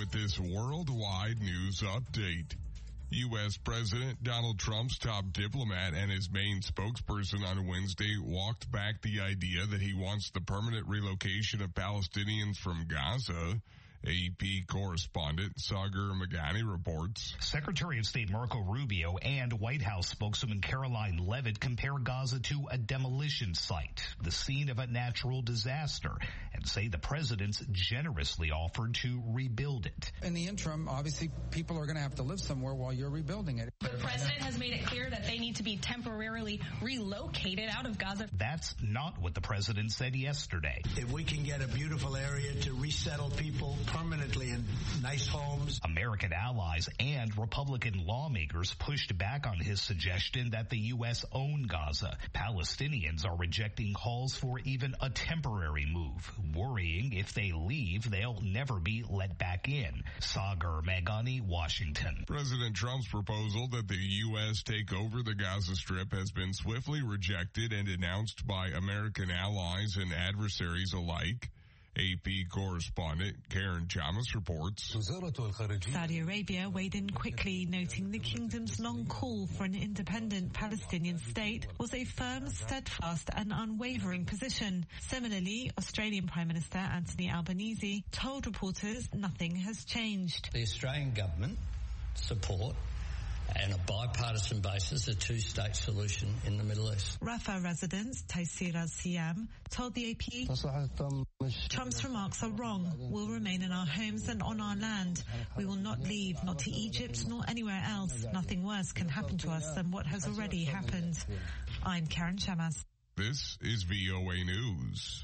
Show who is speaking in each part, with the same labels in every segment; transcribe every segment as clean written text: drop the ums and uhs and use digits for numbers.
Speaker 1: with this worldwide news update. U.S. President Donald Trump's top diplomat and his main spokesperson on Wednesday walked back the idea that he wants the permanent relocation of Palestinians from Gaza. AP correspondent Sagar Meghani reports.
Speaker 2: Secretary of State Marco Rubio and White House spokeswoman Caroline Leavitt compare Gaza to a demolition site, the scene of a natural disaster, and say the president's generously offered to rebuild it.
Speaker 3: In the interim, obviously, people are going to have to live somewhere while you're rebuilding it.
Speaker 4: The president has made it clear that they need to be temporarily relocated out of Gaza.
Speaker 2: That's not what the president said yesterday.
Speaker 5: If we can get a beautiful area to resettle people permanently in nice homes.
Speaker 2: American allies and Republican lawmakers pushed back on his suggestion that the U.S. own Gaza. Palestinians are rejecting calls for even a temporary move, worrying if they leave, they'll never be let back in. Sagar Meghani, Washington.
Speaker 1: President Trump's proposal that the U.S. take over the Gaza Strip has been swiftly rejected and denounced by American allies and adversaries alike. AP correspondent Karen Chamas reports.
Speaker 6: Saudi Arabia weighed in quickly, noting the kingdom's long call for an independent Palestinian state was a firm, steadfast and unwavering position. Similarly, Australian Prime Minister Anthony Albanese told reporters nothing has changed.
Speaker 7: The Australian government support and a bipartisan basis, a two-state solution in the Middle East.
Speaker 6: Rafah resident Taysir al-Siyam told the AP, Trump's remarks are wrong. We'll remain in our homes and on our land. We will not leave, not to Egypt nor anywhere else. Nothing worse can happen to us than what has already happened. I'm Karen Chamas.
Speaker 1: This is VOA News.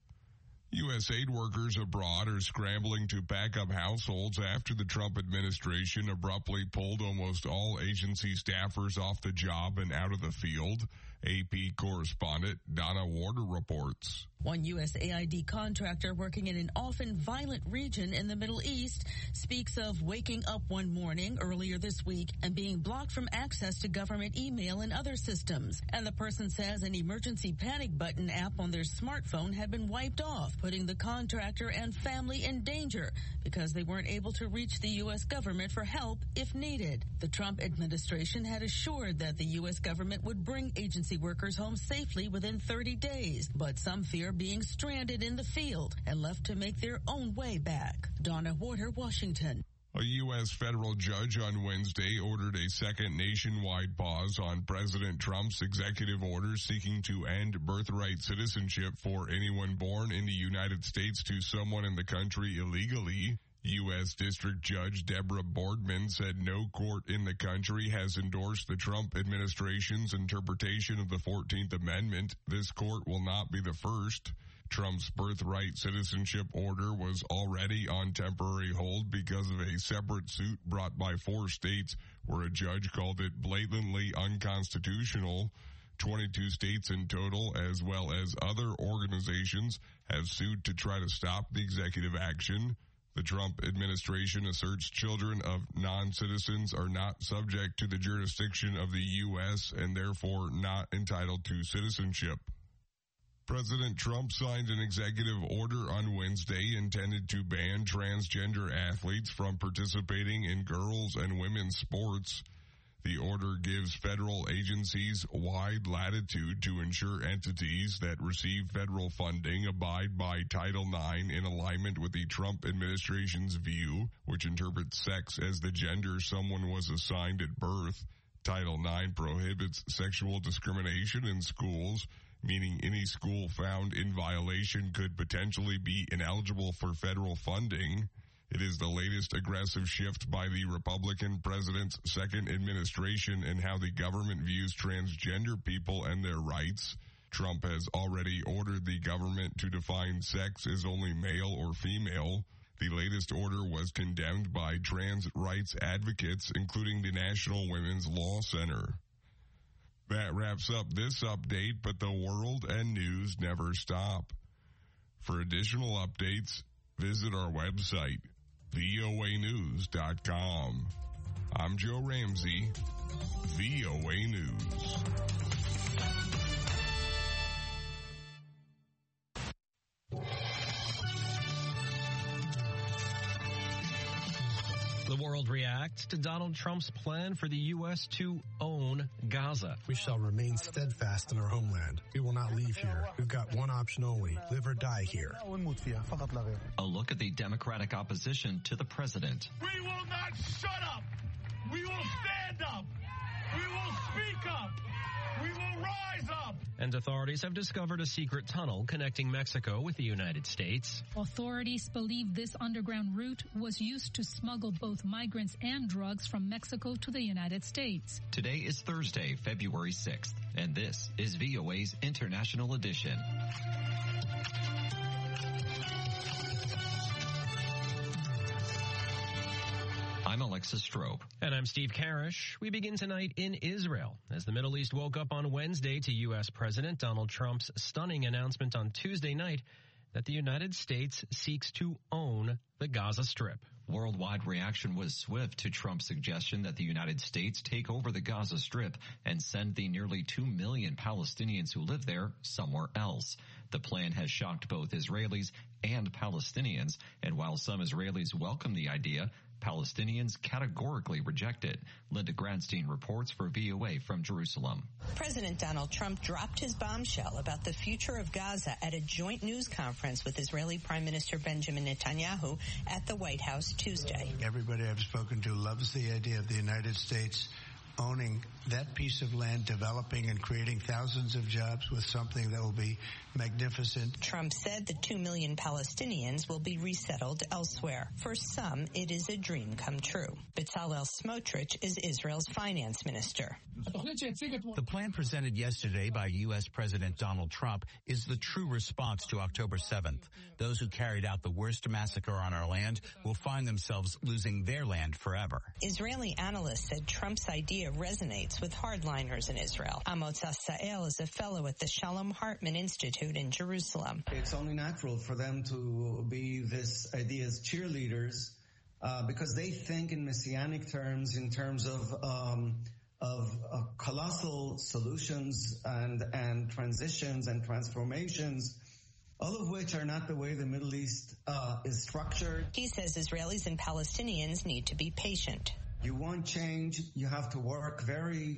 Speaker 1: U.S. aid workers abroad are scrambling to pack up households after the Trump administration abruptly pulled almost all agency staffers off the job and out of the field. AP correspondent Donna Warder reports.
Speaker 8: One USAID contractor working in an often violent region in the Middle East speaks of waking up one morning earlier this week and being blocked from access to government email and other systems. And the person says an emergency panic button app on their smartphone had been wiped off, putting the contractor and family in danger because they weren't able to reach the U.S. government for help if needed. The Trump administration had assured that the U.S. government would bring agency workers home safely within 30 days, but some fear being stranded in the field and left to make their own way back. Donna Warder, Washington.
Speaker 1: A U.S. federal judge on Wednesday ordered a second nationwide pause on President Trump's executive order seeking to end birthright citizenship for anyone born in the United States to someone in the country illegally. U.S. District Judge Deborah Boardman said no court in the country has endorsed the Trump administration's interpretation of the 14th Amendment. This court will not be the first. Trump's birthright citizenship order was already on temporary hold because of a separate suit brought by 4 states where a judge called it blatantly unconstitutional. 22 states in total, as well as other organizations, have sued to try to stop the executive action. The Trump administration asserts children of non-citizens are not subject to the jurisdiction of the U.S. and therefore not entitled to citizenship. President Trump signed an executive order on Wednesday intended to ban transgender athletes from participating in girls' and women's sports. The order gives federal agencies wide latitude to ensure entities that receive federal funding abide by Title IX in alignment with the Trump administration's view, which interprets sex as the gender someone was assigned at birth. Title IX prohibits sexual discrimination in schools, meaning any school found in violation could potentially be ineligible for federal funding. It is the latest aggressive shift by the Republican president's second administration in how the government views transgender people and their rights. Trump has already ordered the government to define sex as only male or female. The latest order was condemned by trans rights advocates, including the National Women's Law Center. That wraps up this update, but the world and news never stop. For additional updates, visit our website, voanews.com. I'm Joe Ramsey, VOA News.
Speaker 9: The world reacts to Donald Trump's plan for the U.S. to own Gaza.
Speaker 10: We shall remain steadfast in our homeland. We will not leave here. We've got one option only, live or die here.
Speaker 11: A look at the Democratic opposition to the president.
Speaker 12: We will not shut up. We will stand up. We will speak up. We will rise up.
Speaker 9: And authorities have discovered a secret tunnel connecting Mexico with the United States.
Speaker 13: Authorities believe this underground route was used to smuggle both migrants and drugs from Mexico to the United States.
Speaker 11: Today is Thursday, February 6th, and this is VOA's International Edition. I'm Alexis Strobe.
Speaker 9: And I'm Steve Karish. We begin tonight in Israel as the Middle East woke up on Wednesday to U.S. President Donald Trump's stunning announcement on Tuesday night that the United States seeks to own the Gaza Strip.
Speaker 11: Worldwide reaction was swift to Trump's suggestion that the United States take over the Gaza Strip and send the nearly 2 million Palestinians who live there somewhere else. The plan has shocked both Israelis and Palestinians, and while some Israelis welcome the idea, Palestinians categorically reject it. Linda Gradstein reports for VOA from Jerusalem.
Speaker 14: President Donald Trump dropped his bombshell about the future of Gaza at a joint news conference with Israeli Prime Minister Benjamin Netanyahu at the White House Tuesday.
Speaker 5: Everybody I've spoken to loves the idea of the United States owning that piece of land, developing and creating thousands of jobs with something that will be magnificent.
Speaker 14: Trump said the 2 million Palestinians will be resettled elsewhere. For some, it is a dream come true. Bezalel Smotrich is Israel's finance minister.
Speaker 15: The plan presented yesterday by U.S. President Donald Trump is the true response to October 7th. Those who carried out the worst massacre on our land will find themselves losing their land forever.
Speaker 14: Israeli analysts said Trump's idea resonates with hardliners in Israel. Amos Asael is a fellow at the Shalom Hartman Institute in Jerusalem.
Speaker 16: It's only natural for them to be this idea's cheerleaders because they think in messianic terms, in terms of colossal solutions and transitions and transformations, all of which are not the way the Middle East is structured.
Speaker 14: He says Israelis and Palestinians need to be patient.
Speaker 16: You want change, you have to work very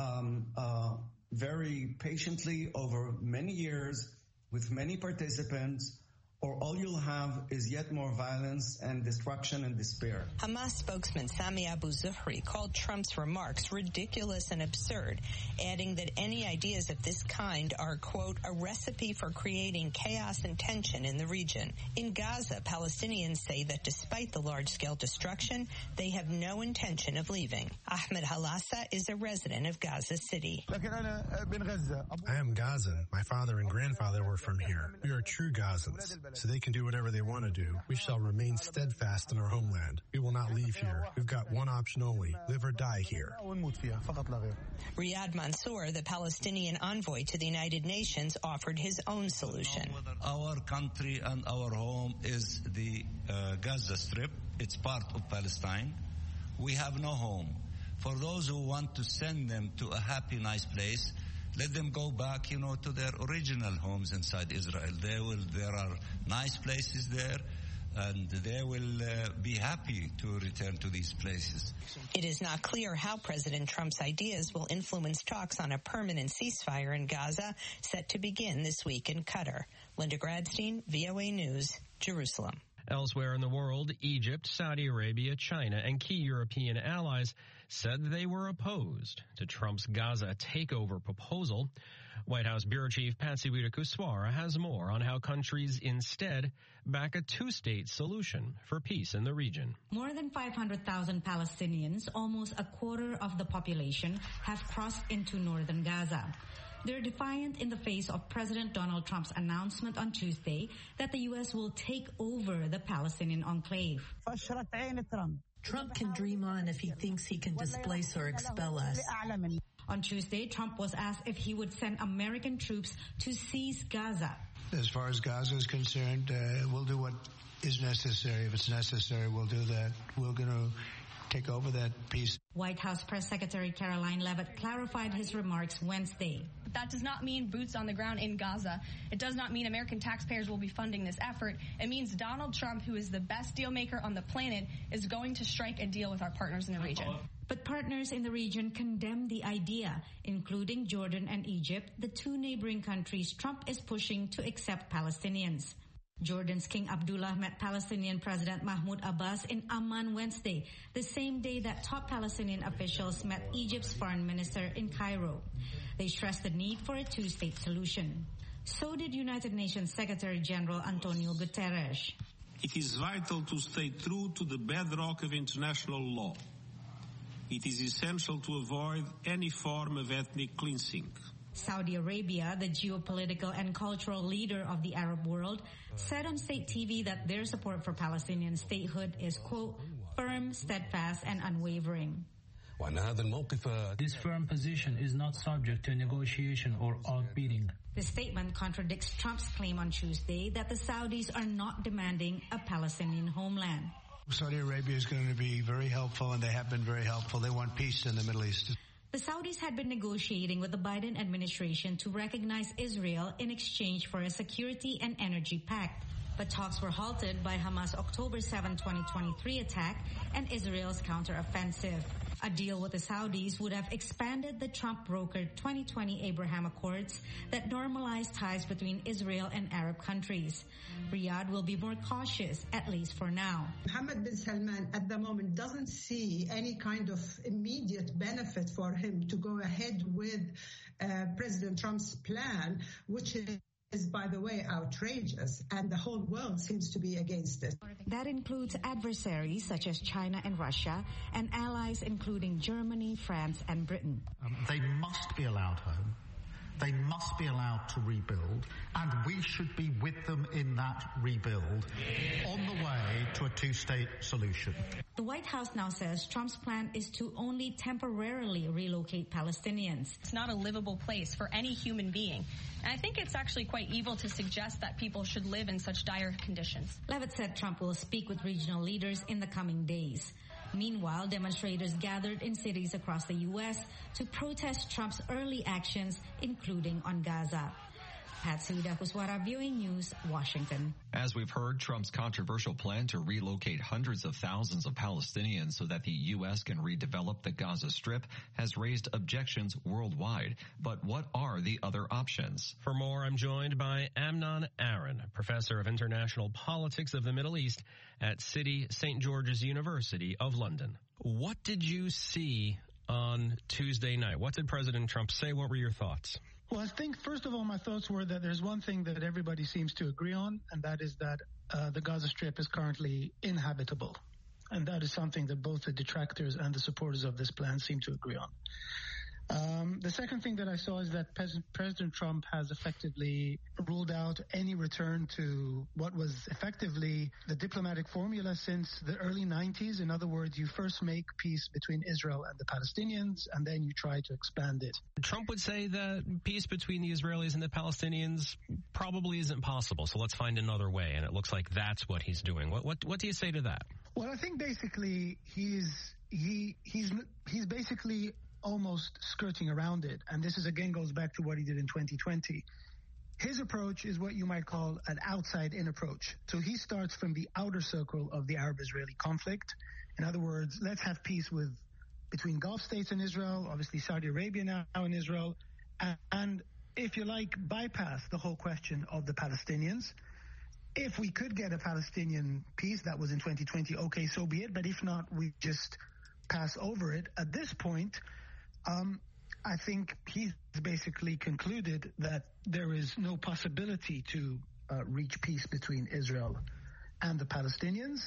Speaker 16: patiently over many years with many participants, or all you'll have is yet more violence and destruction and despair.
Speaker 14: Hamas spokesman Sami Abu Zuhri called Trump's remarks ridiculous and absurd, adding that any ideas of this kind are, quote, a recipe for creating chaos and tension in the region. In Gaza, Palestinians say that despite the large-scale destruction, they have no intention of leaving. Ahmed Halassa is a resident of Gaza City.
Speaker 10: I am Gazan. My father and grandfather were from here. We are true Gazans. So they can do whatever they want to do. We shall remain steadfast in our homeland. We will not leave here. We've got one option only, live or die here.
Speaker 14: Riyad Mansour, the Palestinian envoy to the United Nations, offered his own solution.
Speaker 17: Our country and our home is the Gaza Strip. It's part of Palestine. We have no home. For those who want to send them to a happy, nice place, let them go back, to their original homes inside Israel. There are nice places there, and they will be happy to return to these places.
Speaker 14: It is not clear how President Trump's ideas will influence talks on a permanent ceasefire in Gaza, set to begin this week in Qatar. Linda Gradstein, VOA News, Jerusalem.
Speaker 9: Elsewhere in the world, Egypt, Saudi Arabia, China, and key European allies said they were opposed to Trump's Gaza takeover proposal. White House Bureau Chief Patsy Widakuswara has more on how countries instead back a two-state solution for peace in the region.
Speaker 18: More than 500,000 Palestinians, almost a quarter of the population, have crossed into northern Gaza. They're defiant in the face of President Donald Trump's announcement on Tuesday that the U.S. will take over the Palestinian enclave.
Speaker 19: Trump can dream on if he thinks he can displace or expel us.
Speaker 18: On Tuesday, Trump was asked if he would send American troops to seize Gaza.
Speaker 5: As far as Gaza is concerned, we'll do what is necessary. If it's necessary, we'll do that. We're going to take over that piece.
Speaker 18: White House Press Secretary Caroline Leavitt clarified his remarks Wednesday.
Speaker 4: But that does not mean boots on the ground in Gaza. It does not mean American taxpayers will be funding this effort. It means Donald Trump, who is the best deal maker on the planet, is going to strike a deal with our partners in the region.
Speaker 18: But partners in the region condemn the idea, including Jordan and Egypt, the two neighboring countries Trump is pushing to accept Palestinians. Jordan's King Abdullah met Palestinian President Mahmoud Abbas in Amman Wednesday, the same day that top Palestinian officials met Egypt's foreign minister in Cairo. They stressed the need for a two-state solution. So did United Nations Secretary General Antonio Guterres.
Speaker 20: It is vital to stay true to the bedrock of international law. It is essential to avoid any form of ethnic cleansing.
Speaker 18: Saudi Arabia, the geopolitical and cultural leader of the Arab world, said on state TV that their support for Palestinian statehood is, quote, firm, steadfast, and unwavering.
Speaker 21: This firm position is not subject to negotiation or outbidding.
Speaker 18: The statement contradicts Trump's claim on Tuesday that the Saudis are not demanding a Palestinian homeland.
Speaker 5: Saudi Arabia is going to be very helpful, and they have been very helpful. They want peace in the Middle East.
Speaker 18: The Saudis had been negotiating with the Biden administration to recognize Israel in exchange for a security and energy pact. But talks were halted by Hamas' October 7, 2023 attack and Israel's counteroffensive. A deal with the Saudis would have expanded the Trump-brokered 2020 Abraham Accords that normalized ties between Israel and Arab countries. Riyadh will be more cautious, at least for now.
Speaker 22: Mohammed bin Salman at the moment doesn't see any kind of immediate benefit for him to go ahead with President Trump's plan, which is, by the way, outrageous, and the whole world seems to be against it.
Speaker 18: That includes adversaries such as China and Russia, and allies including Germany, France, and Britain.
Speaker 23: They must be allowed home. They must be allowed to rebuild, and we should be with them in that rebuild on the way to a two-state solution.
Speaker 18: The White House now says Trump's plan is to only temporarily relocate Palestinians.
Speaker 4: It's not a livable place for any human being. And I think it's actually quite evil to suggest that people should live in such dire conditions.
Speaker 18: Levitt said Trump will speak with regional leaders in the coming days. Meanwhile, demonstrators gathered in cities across the U.S. to protest Trump's early actions, including on Gaza. Patsy Dakuswara, Viewing News, Washington.
Speaker 11: As we've heard, Trump's controversial plan to relocate hundreds of thousands of Palestinians so that the U.S. can redevelop the Gaza Strip has raised objections worldwide. But what are the other options?
Speaker 9: For more, I'm joined by Amnon Aaron, professor of international politics of the Middle East at City St. George's University of London. What did you see on Tuesday night? What did President Trump say? What were your thoughts?
Speaker 24: Well, I think, first of all, my thoughts were that there's one thing that everybody seems to agree on, and that is that the Gaza Strip is currently inhabitable. And that is something that both the detractors and the supporters of this plan seem to agree on. The second thing that I saw is that President Trump has effectively ruled out any return to what was effectively the diplomatic formula since the early 90s. In other words, you first make peace between Israel and the Palestinians, and then you try to expand it.
Speaker 9: Trump would say that peace between the Israelis and the Palestinians probably isn't possible, so let's find another way, and it looks like that's what he's doing. What do you say to that?
Speaker 24: Well, I think basically he's basically almost skirting around it. And this is again goes back to what he did in 2020. His approach is what you might call an outside-in approach. So he starts from the outer circle of the Arab-Israeli conflict. In other words, let's have peace between Gulf states and Israel, obviously Saudi Arabia now in Israel, and if you like, bypass the whole question of the Palestinians. If we could get a Palestinian peace, that was in 2020, okay, so be it. But if not, we just pass over it. At this point, I think he's basically concluded that there is no possibility to reach peace between Israel and the Palestinians.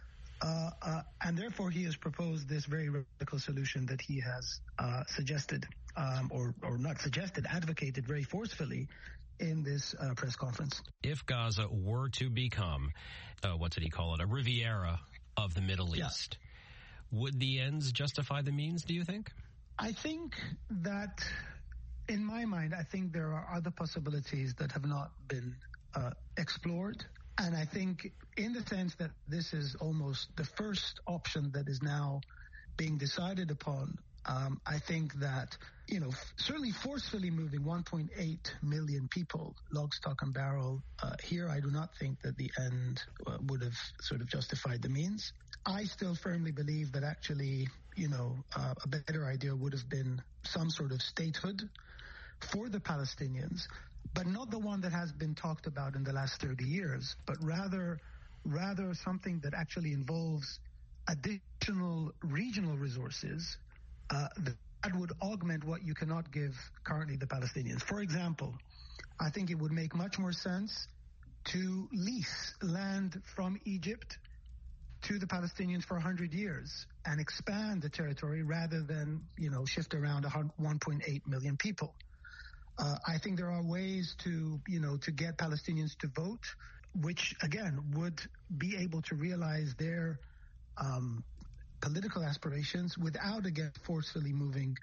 Speaker 24: And therefore, he has proposed this very radical solution that he has suggested, or not suggested, advocated very forcefully in this press conference.
Speaker 9: If Gaza were to become, what did he call it, a Riviera of the Middle East, would the ends justify the means, do you think?
Speaker 24: I think that, in my mind, I think there are other possibilities that have not been explored. And I think in the sense that this is almost the first option that is now being decided upon, I think that, certainly forcefully moving 1.8 million people, lock, stock, and barrel, here I do not think that the end would have sort of justified the means. I still firmly believe that actually, a better idea would have been some sort of statehood for the Palestinians, but not the one that has been talked about in the last 30 years, but rather something that actually involves additional regional resources that would augment what you cannot give currently the Palestinians. For example, I think it would make much more sense to lease land from Egypt to the Palestinians for 100 years and expand the territory rather than, shift around 1.8 million people. I think there are ways to get Palestinians to vote, which again would be able to realize their political aspirations without again forcefully moving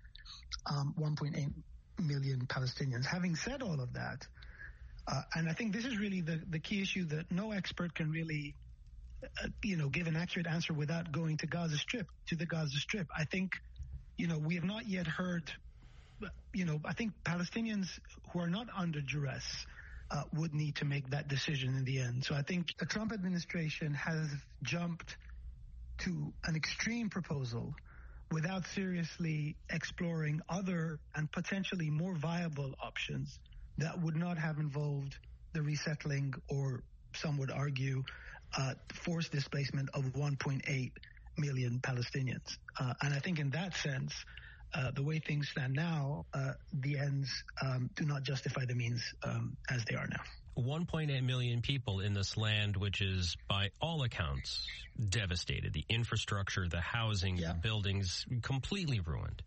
Speaker 24: 1.8 million Palestinians. Having said all of that, and I think this is really the key issue that no expert can really give an accurate answer without going to the Gaza Strip. I think, we have not yet heard, I think Palestinians who are not under duress would need to make that decision in the end. So I think the Trump administration has jumped to an extreme proposal without seriously exploring other and potentially more viable options that would not have involved the resettling or, some would argue, forced displacement of 1.8 million Palestinians. And I think in that sense, the way things stand now, the ends do not justify the means as they are now.
Speaker 9: 1.8 million people in this land, which is, by all accounts, devastated. The infrastructure, the housing, the buildings, completely ruined.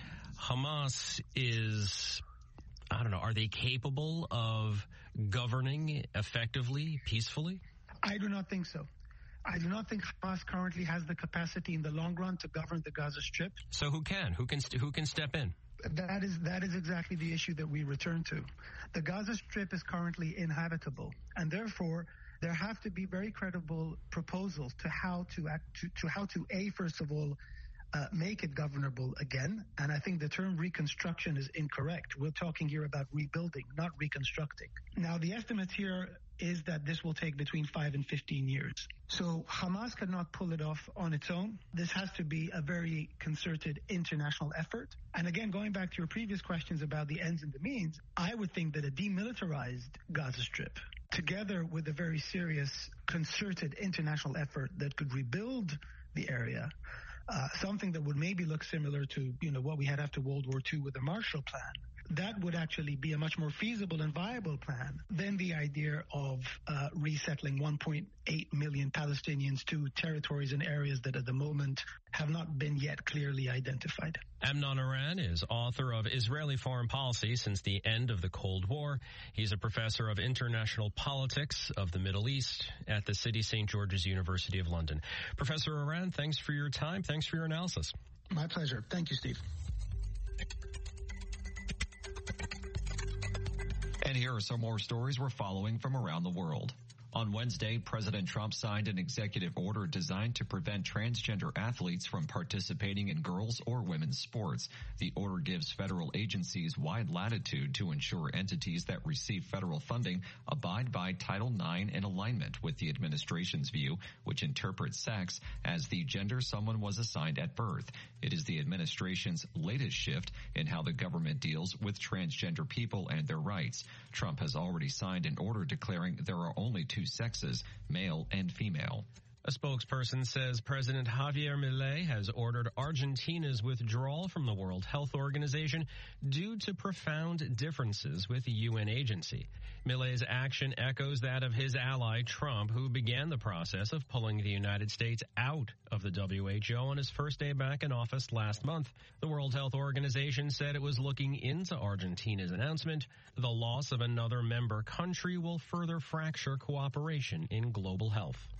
Speaker 9: Hamas is, are they capable of governing effectively, peacefully?
Speaker 24: I do not think so. I do not think Hamas currently has the capacity in the long run to govern the Gaza Strip.
Speaker 9: So who can? Who can step in?
Speaker 24: That is exactly the issue that we return to. The Gaza Strip is currently inhabitable, and therefore there have to be very credible proposals to how to first of all, make it governable again. And I think the term reconstruction is incorrect. We're talking here about rebuilding, not reconstructing. Now, the estimate here is that this will take between 5 and 15 years. So Hamas cannot pull it off on its own. This has to be a very concerted international effort. And again, going back to your previous questions about the ends and the means, I would think that a demilitarized Gaza Strip, together with a very serious concerted international effort that could rebuild the area, something that would maybe look similar to, what we had after World War II with the Marshall Plan, that would actually be a much more feasible and viable plan than the idea of resettling 1.8 million Palestinians to territories and areas that at the moment have not been yet clearly identified.
Speaker 9: Amnon Aran is author of Israeli Foreign Policy Since the End of the Cold War. He's a professor of international politics of the Middle East at the City St. George's University of London. Professor Aran, thanks for your time. Thanks for your analysis.
Speaker 24: My pleasure. Thank you, Steve.
Speaker 11: And here are some more stories we're following from around the world. On Wednesday, President Trump signed an executive order designed to prevent transgender athletes from participating in girls' or women's sports. The order gives federal agencies wide latitude to ensure entities that receive federal funding abide by Title IX in alignment with the administration's view, which interprets sex as the gender someone was assigned at birth. It is the administration's latest shift in how the government deals with transgender people and their rights. Trump has already signed an order declaring there are only two sexes, male and female.
Speaker 9: A spokesperson says President Javier Milei has ordered Argentina's withdrawal from the World Health Organization due to profound differences with the UN agency. Milei's action echoes that of his ally Trump, who began the process of pulling the United States out of the WHO on his first day back in office last month. The World Health Organization said it was looking into Argentina's announcement. The loss of another member country will further fracture cooperation in global health.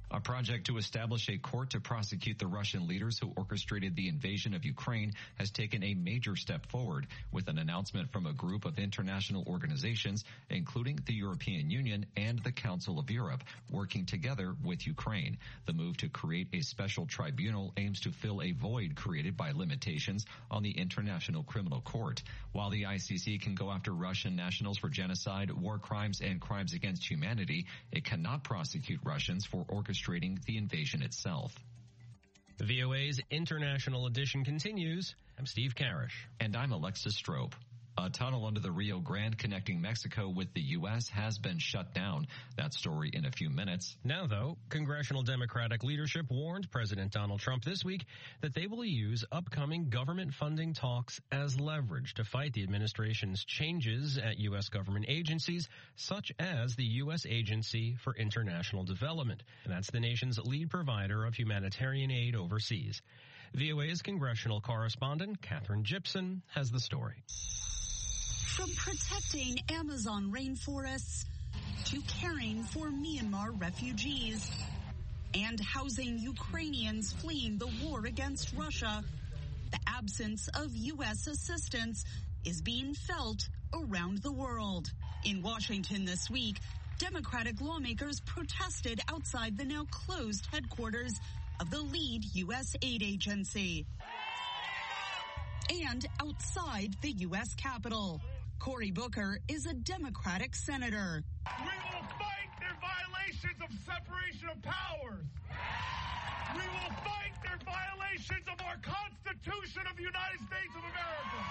Speaker 11: A project to establish a court to prosecute the Russian leaders who orchestrated the invasion of Ukraine has taken a major step forward with an announcement from a group of international organizations, including the European Union and the Council of Europe, working together with Ukraine. The move to create a special tribunal aims to fill a void created by limitations on the International Criminal Court. While the ICC can go after Russian nationals for genocide, war crimes, and crimes against humanity, it cannot prosecute Russians for orchestrating the invasion itself.
Speaker 9: VOA's International Edition continues. I'm Steve Karish.
Speaker 11: And I'm Alexis Strope. A tunnel under the Rio Grande connecting Mexico with the U.S. has been shut down. That story in a few minutes.
Speaker 9: Now, though, congressional Democratic leadership warned President Donald Trump this week that they will use upcoming government funding talks as leverage to fight the administration's changes at U.S. government agencies, such as the U.S. Agency for International Development. And that's the nation's lead provider of humanitarian aid overseas. VOA's congressional correspondent, Katherine Gibson, has the story.
Speaker 2: From protecting Amazon rainforests to caring for Myanmar refugees and housing Ukrainians fleeing the war against Russia, the absence of U.S. assistance is being felt around the world. In Washington this week, Democratic lawmakers protested outside the now closed headquarters of the lead U.S. aid agency and outside the U.S. Capitol. Cory Booker is a Democratic senator.
Speaker 12: We will fight their violations of separation of powers. We will fight their violations of our Constitution of the United States of America.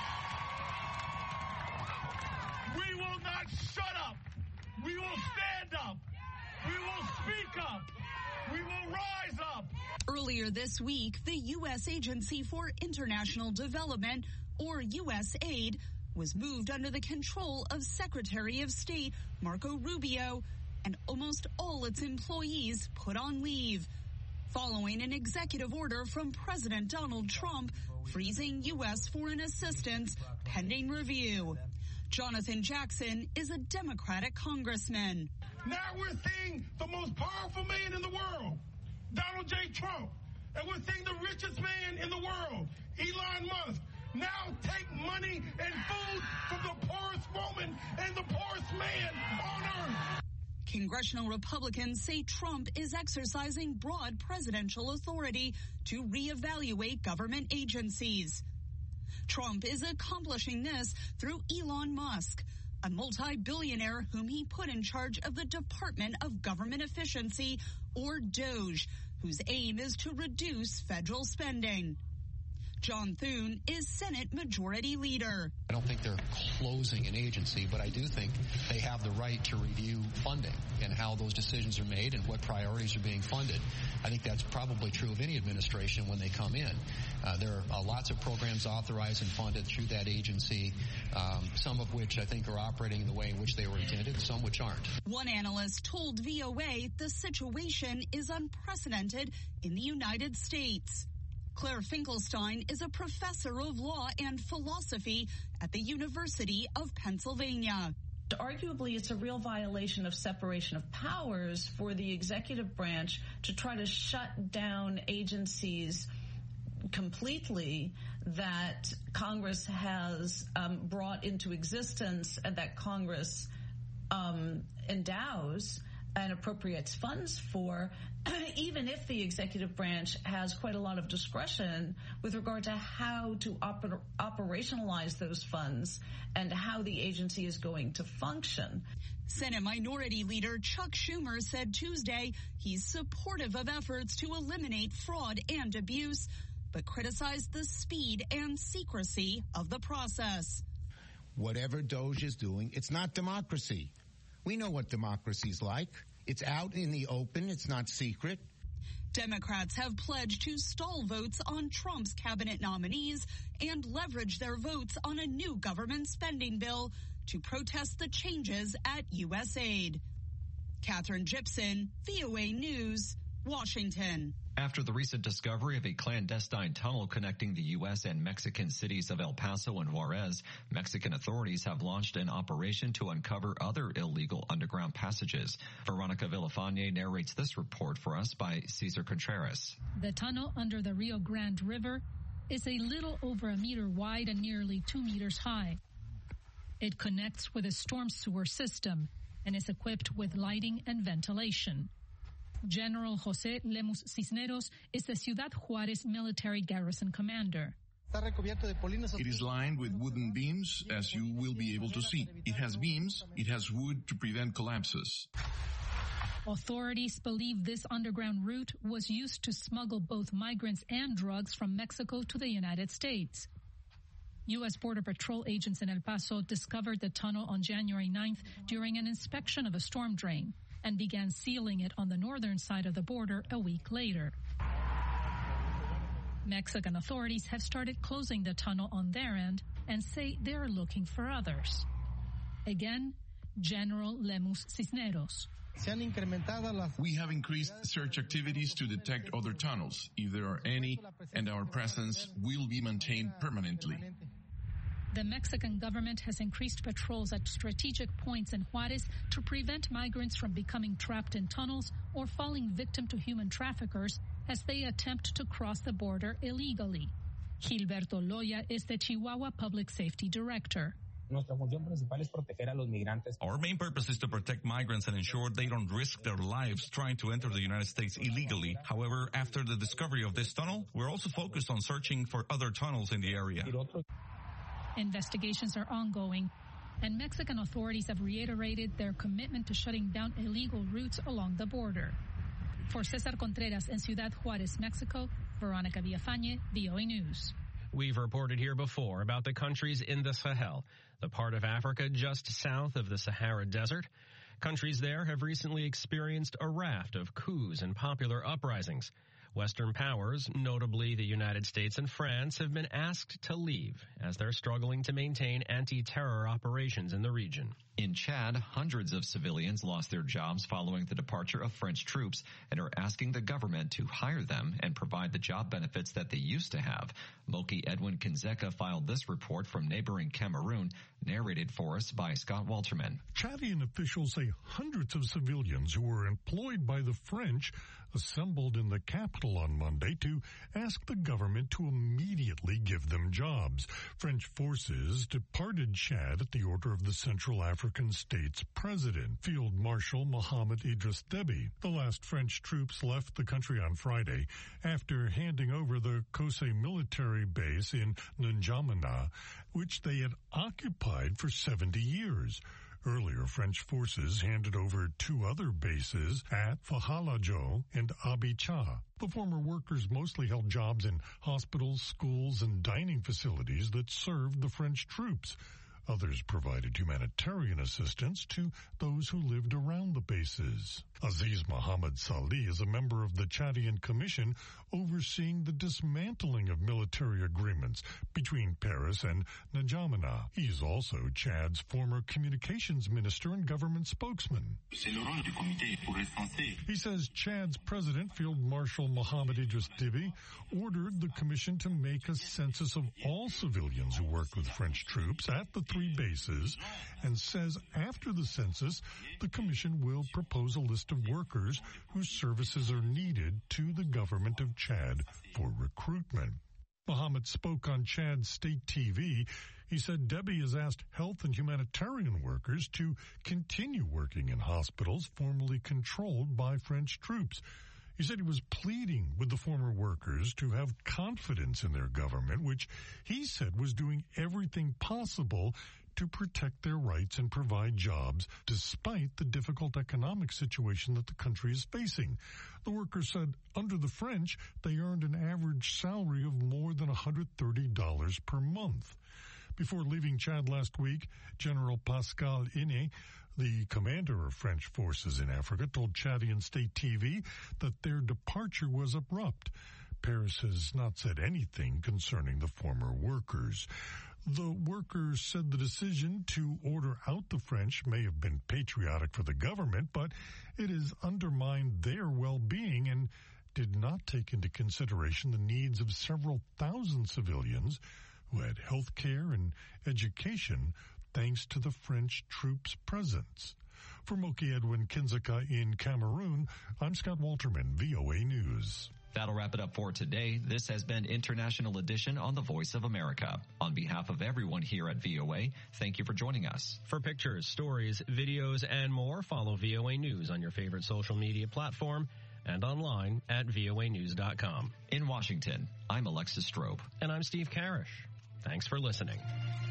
Speaker 12: We will not shut up. We will stand up. We will speak up. We will rise up.
Speaker 2: Earlier this week, the U.S. Agency for International Development, or USAID, was moved under the control of Secretary of State Marco Rubio, and almost all its employees put on leave, following an executive order from President Donald Trump freezing U.S. foreign assistance pending review. Jonathan Jackson is a Democratic congressman.
Speaker 12: Now we're seeing the most powerful man in the world, Donald J. Trump, and we're seeing the richest man in the world, Elon Musk, now take money and food from the poorest woman and the poorest man on earth.
Speaker 2: Congressional Republicans say Trump is exercising broad presidential authority to reevaluate government agencies. Trump is accomplishing this through Elon Musk, a multi-billionaire whom he put in charge of the Department of Government Efficiency, or DOGE, whose aim is to reduce federal spending. John Thune is Senate Majority Leader.
Speaker 3: I don't think they're closing an agency, but I do think they have the right to review funding and how those decisions are made and what priorities are being funded. I think that's probably true of any administration when they come in. There are lots of programs authorized and funded through that agency, some of which I think are operating in the way in which they were intended, some which aren't.
Speaker 2: One analyst told VOA the situation is unprecedented in the United States. Claire Finkelstein is a professor of law and philosophy at the University of Pennsylvania.
Speaker 6: Arguably, it's a real violation of separation of powers for the executive branch to try to shut down agencies completely that Congress has brought into existence and that Congress endows and appropriates funds for, even if the executive branch has quite a lot of discretion with regard to how to operationalize those funds and how the agency is going to function.
Speaker 2: Senate Minority Leader Chuck Schumer said Tuesday he's supportive of efforts to eliminate fraud and abuse, but criticized the speed and secrecy of the process.
Speaker 7: Whatever DOGE is doing, it's not democracy. We know what democracy's like. It's out in the open. It's not secret.
Speaker 2: Democrats have pledged to stall votes on Trump's cabinet nominees and leverage their votes on a new government spending bill to protest the changes at USAID. Katherine Gibson, VOA News, Washington.
Speaker 11: After the recent discovery of a clandestine tunnel connecting the U.S. and Mexican cities of El Paso and Juarez, Mexican authorities have launched an operation to uncover other illegal underground passages. Veronica Villafañe narrates this report for us by Cesar Contreras.
Speaker 1: The tunnel under the Rio Grande River is a little over a meter wide and nearly 2 meters high. It connects with a storm sewer system and is equipped with lighting and ventilation. General José Lemus Cisneros is the Ciudad Juárez military garrison commander.
Speaker 8: It is lined with wooden beams, as you will be able to see. It has beams, it has wood to prevent collapses.
Speaker 1: Authorities believe this underground route was used to smuggle both migrants and drugs from Mexico to the United States. U.S. Border Patrol agents in El Paso discovered the tunnel on January 9th during an inspection of a storm drain and began sealing it on the northern side of the border a week later. Mexican authorities have started closing the tunnel on their end and say they're looking for others. Again, General Lemus Cisneros.
Speaker 8: We have increased search activities to detect other tunnels, if there are any, and our presence will be maintained permanently.
Speaker 1: The Mexican government has increased patrols at strategic points in Juárez to prevent migrants from becoming trapped in tunnels or falling victim to human traffickers as they attempt to cross the border illegally. Gilberto Loya is the Chihuahua Public Safety Director.
Speaker 13: Our main purpose is to protect migrants and ensure they don't risk their lives trying to enter the United States illegally. However, after the discovery of this tunnel, we're also focused on searching for other tunnels in the area.
Speaker 1: Investigations are ongoing, and Mexican authorities have reiterated their commitment to shutting down illegal routes along the border. For Cesar Contreras in Ciudad Juárez, Mexico, Veronica Villafañe, VOA News.
Speaker 9: We've reported here before about the countries in the Sahel, the part of Africa just south of the Sahara Desert. Countries there have recently experienced a raft of coups and popular uprisings. Western powers, notably the United States and France, have been asked to leave as they're struggling to maintain anti-terror operations in the region.
Speaker 11: In Chad, hundreds of civilians lost their jobs following the departure of French troops and are asking the government to hire them and provide the job benefits that they used to have. Moki Edwin Kinzeka filed this report from neighboring Cameroon, narrated for us by Scott Walterman.
Speaker 15: Chadian officials say hundreds of civilians who were employed by the French assembled in the capital on Monday to ask the government to immediately give them jobs. French forces departed Chad at the order of the Central African State's president, Field Marshal Mohamed Idriss Déby. The last French troops left the country on Friday after handing over the Kosé military base in N'Djamena, which they had occupied for 70 years. Earlier, French forces handed over 2 other bases at Fahalajo and Abidjan. The former workers mostly held jobs in hospitals, schools, and dining facilities that served the French troops. Others provided humanitarian assistance to those who lived around the bases. Aziz Mohamed Salih is a member of the Chadian Commission overseeing the dismantling of military agreements between Paris and N'Djamena. He is also Chad's former communications minister and government spokesman. He says Chad's president, Field Marshal Mohamed Idriss Déby, ordered the commission to make a census of all civilians who worked with French troops at the 3 bases, and says after the census, the commission will propose a list of workers whose services are needed to the government of Chad for recruitment. Mohammed spoke on Chad's state TV. He said Déby has asked health and humanitarian workers to continue working in hospitals formerly controlled by French troops. He said he was pleading with the former workers to have confidence in their government, which he said was doing everything possible to protect their rights and provide jobs, despite the difficult economic situation that the country is facing. The workers said under the French, they earned an average salary of more than $130 per month. Before leaving Chad last week, General Pascal Iné, the commander of French forces in Africa, told Chadian state TV that their departure was abrupt. Paris has not said anything concerning the former workers. The workers said the decision to order out the French may have been patriotic for the government, but it has undermined their well-being and did not take into consideration the needs of several thousand civilians who had health care and education thanks to the French troops' presence. For Moki Edwin Kinzaka in Cameroon, I'm Scott Walterman, VOA News.
Speaker 11: That'll wrap it up for today. This has been International Edition on the Voice of America. On behalf of everyone here at VOA, thank you for joining us.
Speaker 9: For pictures, stories, videos, and more, follow VOA News on your favorite social media platform and online at voanews.com.
Speaker 11: In Washington, I'm Alexis Strope.
Speaker 9: And I'm Steve Karish. Thanks for listening.